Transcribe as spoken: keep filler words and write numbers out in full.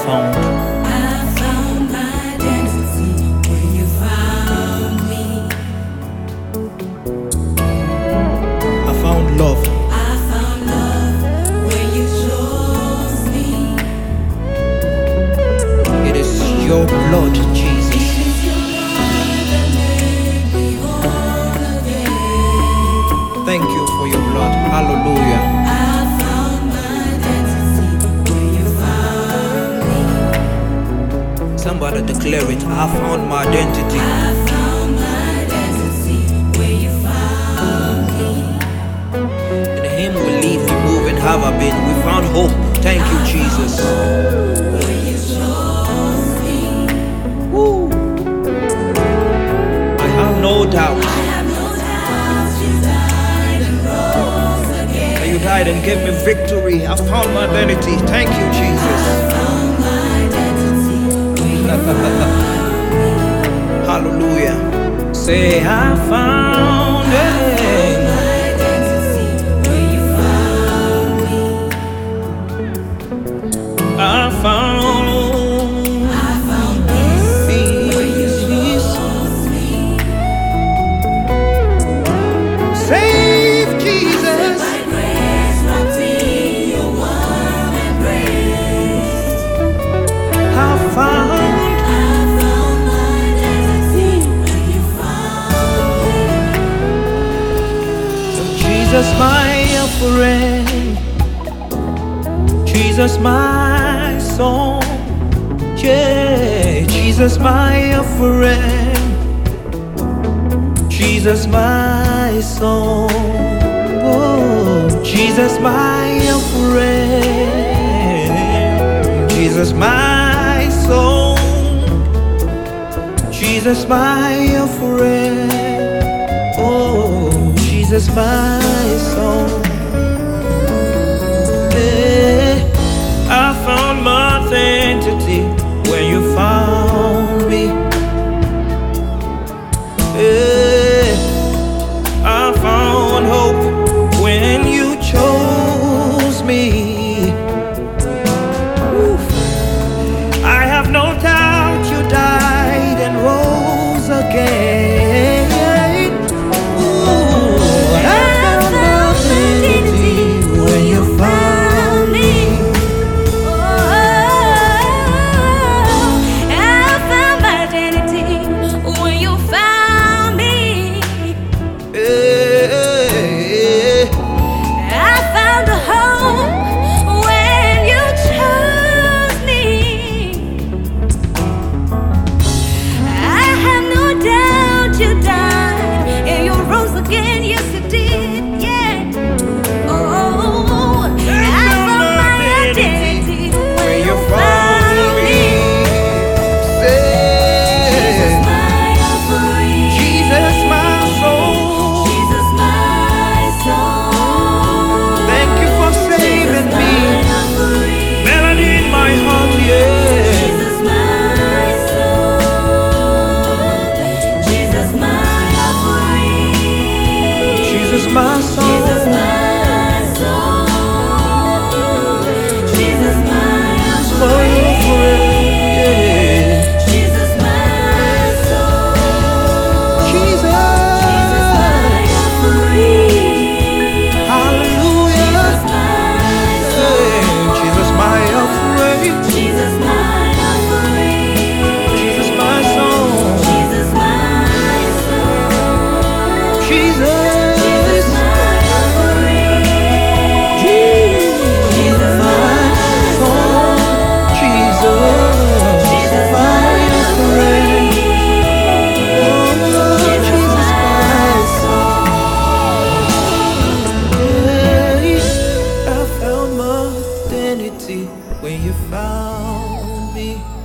found. I found my identity when you found me. I found love. I found love when you chose me. It is your blood, Jesus. It is your love that made me whole again. Thank you for your blood. Hallelujah. I found my identity when you found me. Somebody declare it. I found my identity. I found my identity when you found me. In Him we live, we move, and have our being. We found hope. Thank you, Jesus. When you chose me. Woo. I have no doubt I have no doubt you died and rose again. that you died and gave me victory. I found my identity. Thank you, Jesus. Found my identity when you Hallelujah. Say, I found it. my identity when you found me. I found I found peace when you peace. chose me. Save Jesus. By grace, wrapped in your warm embrace. I found. I found my identity when you found me. Jesus, my friend. Jesus, my song. Yeah, Jesus, my friend. Jesus, my song. Oh, Jesus, my friend. Jesus, my song. Jesus, my friend. Oh, Jesus, my song. Yeah, I found my identity when you found me. Yeah, I found hope when you chose me. Oof. I have no doubt you died and rose again. Ooh, I found my identity when you found me. I found my identity when you found me. Yeah. I found a home when you chose me. I have no doubt you died and you rose again. Yes, you did. Yeah. Oh, I found my identity when you found me. Jesus, my offering. Jesus, my soul. Jesus, my soul. Thank you for saving me. Melody in my heart, yeah. Jesus, my soul. Jesus, my offering. Jesus, my soul. Jesus, my soul. Jesus, my For you forever, yeah. Jesus, my soul. Jesus. Jesus, my offering. Hallelujah. Jesus, my Hey, Jesus, my offering. Jesus, my offering. Jesus, my soul. Jesus, my soul. Jesus. Jesus, my offering. Jesus, my soul. Jesus, Jesus, my my offering. Oh, Jesus, my soul. Yeah, I found my identity when you found me.